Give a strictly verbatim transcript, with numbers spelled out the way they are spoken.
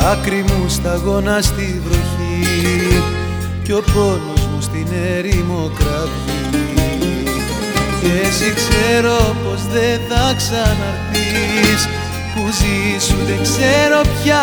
άκρη μου σταγόνα στη βροχή κι ο πόνος μου στην έρημο κραυγή. Και εσύ ξέρω πως δεν θα ξαναρθείς, που ζεις ούτε ξέρω πια